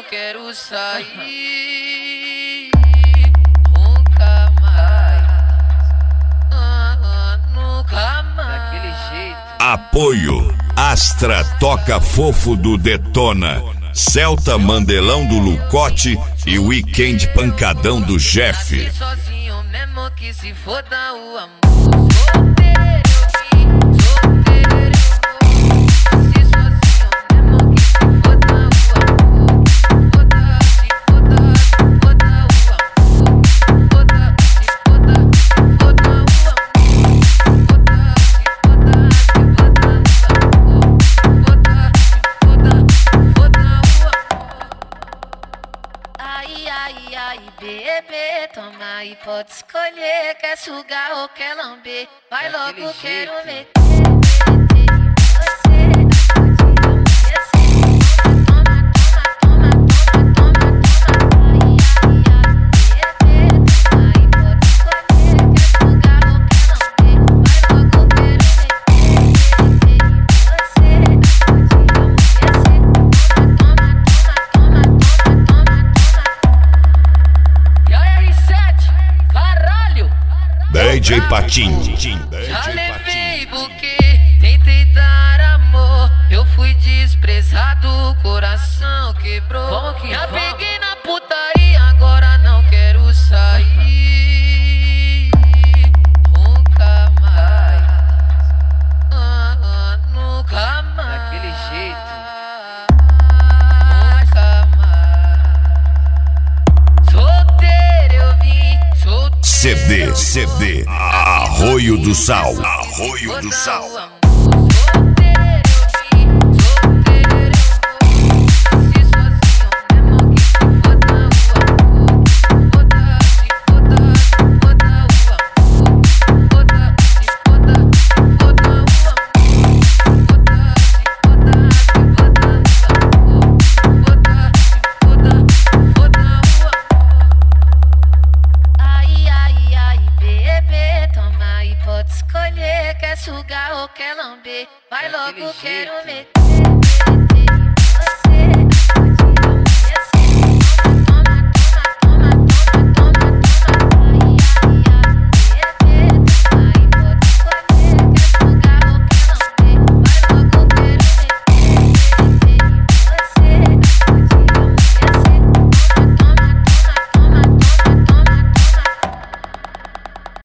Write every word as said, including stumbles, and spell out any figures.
quero sair nunca mais, ah, nunca mais. Daquele jeito. Apoio Astra Toca Fofo do Detona, Celta Mandelão do Lucote e Weekend Pancadão do Jeff. Sozinho mesmo que se foda o amor. Ai, ai, ai, bebê, toma aí, pode escolher. Quer sugar ou quer lamber? Vai Daquele logo, jeito. quero meter, meter em você. Toma, toma, toma, toma, toma, toma. Ai, ai, ai, bebê, toma aí, pode escolher. Quer sugar ou quer lamber? Vai logo, quero meter, meter em você. Toma, toma, toma, toma, toma. D J Patinho. Já levei buquê, tentei dar amor. Eu fui desprezado, o coração quebrou. Já peguei na putaria, agora não quero sair nunca mais, ah, ah, nunca mais. Daquele jeito. Nunca mais. Solteiro eu vim, solteiro. C D, C D, Arroio do Sal. Arroio do Sal.